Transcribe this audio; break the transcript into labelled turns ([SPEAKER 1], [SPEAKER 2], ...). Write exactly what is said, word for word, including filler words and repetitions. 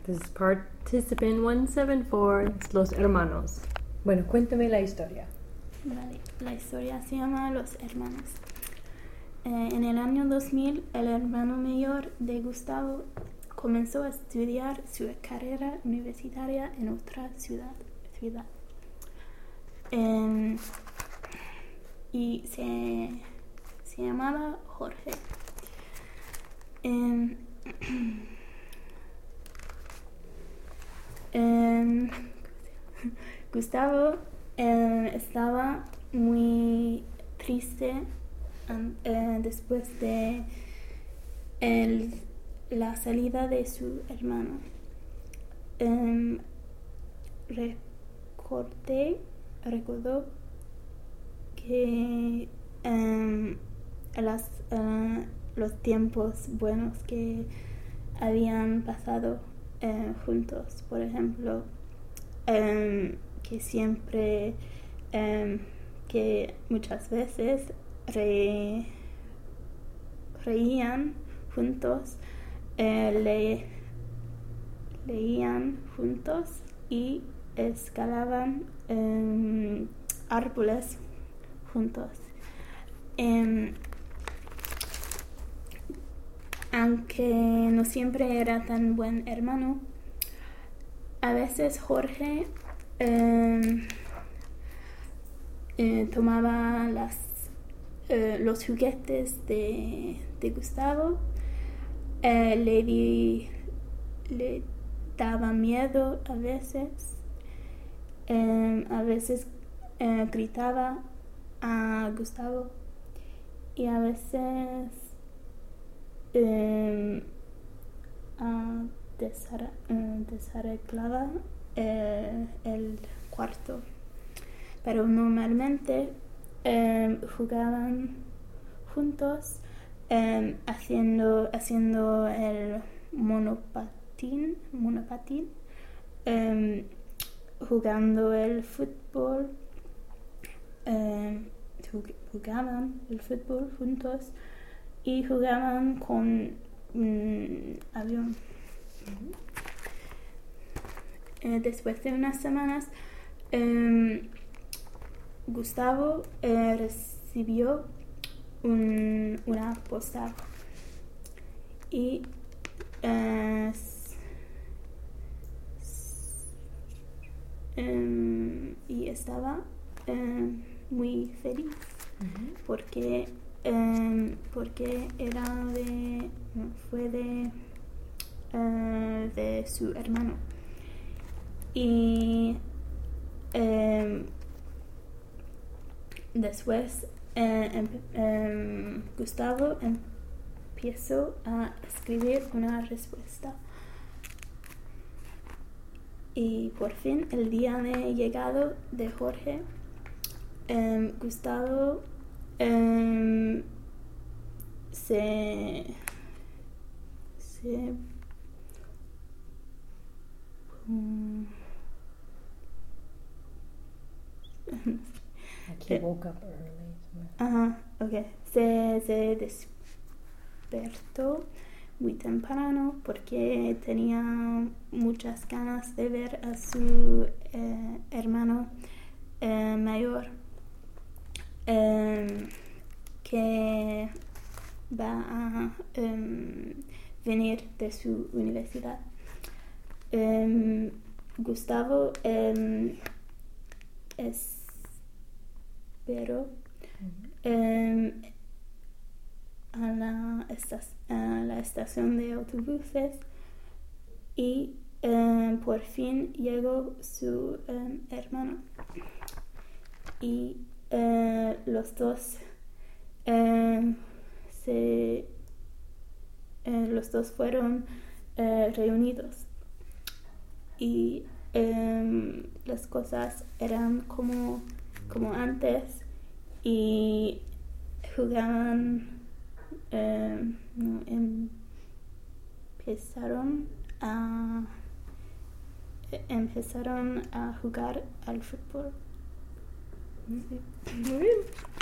[SPEAKER 1] This is participant one seven four, Los Hermanos. Bueno, cuéntame la historia.
[SPEAKER 2] Vale, la historia se llama Los Hermanos. Eh, en el año dos mil, el hermano mayor de Gustavo comenzó a estudiar su carrera universitaria en otra ciudad. ciudad. Eh, y se, se llamaba Jorge. Eh, eh, Gustavo eh, estaba muy triste um, eh, después de el, la salida de su hermano. Um, recordé, recordó que um, las, uh, los tiempos buenos que habían pasado uh, juntos, por ejemplo, um, que siempre, um, que muchas veces re, reían juntos, eh, le, leían juntos y escalaban um, árboles juntos. Um, aunque no siempre era tan buen hermano, a veces Jorge eh, eh, tomaba las, eh, los juguetes de, de Gustavo, eh, le, di, le daba miedo a veces, eh, a veces eh, gritaba a Gustavo y a veces eh, a desar, eh, desarreglaba eh, el cuarto, pero normalmente eh, jugaban juntos eh, haciendo haciendo el monopatín monopatín eh, jugando el fútbol, eh, jugaban el fútbol juntos y jugaban con un avión. Eh, después de unas semanas, eh, Gustavo eh, recibió un, una postal y, eh, s, eh, y estaba eh, muy feliz uh-huh. porque eh, porque era de fue de uh, de su hermano. Y eh, después eh, em, eh, Gustavo empezó a escribir una respuesta. Y por fin, el día de llegado de Jorge, eh, Gustavo eh, se, se um,
[SPEAKER 1] Like he woke up early.
[SPEAKER 2] Ajá, ok. Se, se despertó muy temprano porque tenía muchas ganas de ver a su eh, hermano eh, mayor eh, que va a um, venir de su universidad. Um, Gustavo um, esperó um, a, la esta- a la estación de autobuses y um, por fin llegó su um, hermano y uh, los dos um, se uh, los dos fueron uh, reunidos y um, las cosas eran como, como antes y jugaban, um, no, empezaron a empezaron a jugar al fútbol.
[SPEAKER 1] Sí. Muy bien.